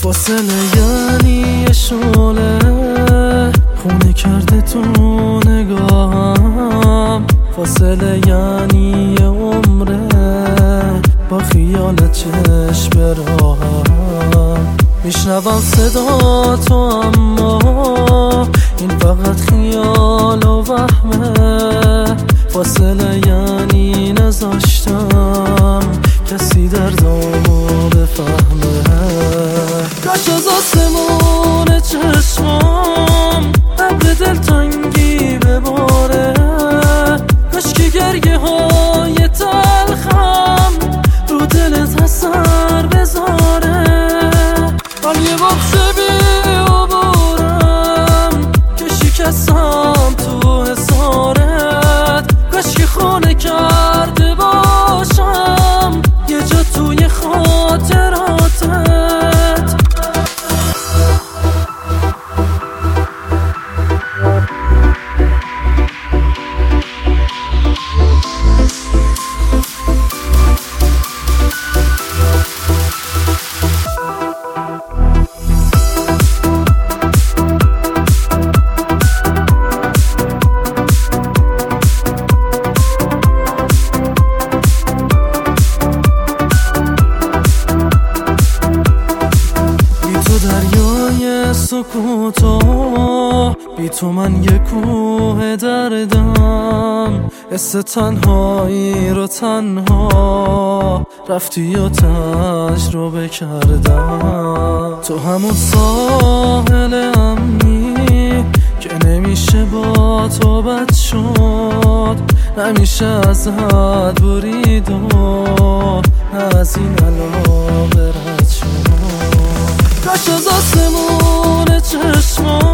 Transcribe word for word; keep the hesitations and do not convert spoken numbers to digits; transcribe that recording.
فاصله یعنی یه شعله خونه کرده تو نگاهم، فاصله یعنی یه عمره با خیالت چشم براهم. میشنوم صدا تو اما این فقط خیال و وهمه، فاصله یعنی نذاشتم کسی دردامو بفهمه. کاش از آسمون چشمام ابر دلتنگی بباره، کاش که گریه های تلخم رو دلت اثر بذاره. حال یه بخش بی عبورم که شکستم تو حسارت، کاش که خونه کرده باشم یه جا توی خاطراتت. دریای سکوتو بی تو من یه کوه دردم، حس تنهایی رو تنها رفتی و تجربه کردم. تو همون ساحل امنی که نمیشه با تو بد شد، نمیشه ازت برید و از این علاقه رد شد. کاش از آسمون چشمام